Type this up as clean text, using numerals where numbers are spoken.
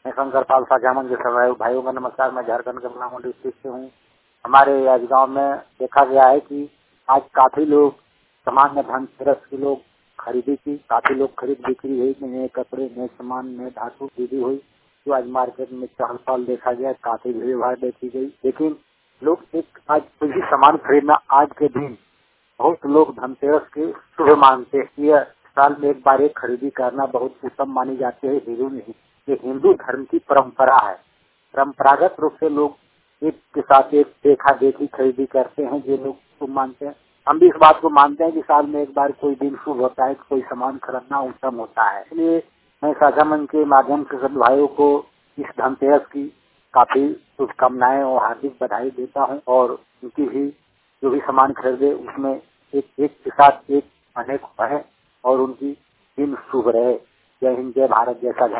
मैं शंकर पाल साझामन के सभी भाइयों का नमस्कार। मैं झारखंड के पलामू डिस्ट्रिक्ट से हूँ। हमारे आज गांव में देखा गया है कि आज काफी लोग सामान्य धनतेरस की लोग खरीदी की, काफी लोग खरीद बिक्री हुई, नए कपड़े, नए सामान, नए धातु खरीदी हुई। तो आज मार्केट में चहल पहल देखा गया, काफी भीड़ भाड़ देखी गई। लेकिन लोग एक आज कुछ भी सामान खरीदना आज के दिन बहुत लोग धनतेरस के शुभ मानते हैं। यह साल में एक बार एक खरीदी करना बहुत उत्तम मानी जाती है। हिंदू नहीं, ये हिंदू धर्म की परंपरा है। परंपरागत रूप से लोग एक के साथ एक देखा देखी खरीदी करते हैं, जो लोग शुभ मानते हैं। हम भी इस बात को मानते हैं कि साल में एक बार कोई दिन शुभ होता है, कोई सामान खरीदना उत्तम होता है। इसलिए मैं साझामन के माध्यम से सभी भाइयों को इस धनतेरस की काफी शुभकामनाएं और हार्दिक बधाई देता हूं। और उनकी भी जो भी सामान खरीदे उसमें एक के साथ एक अनेक है और उनकी दिन शुभ रहे। जय हिंद, जय भारत, जय साझा।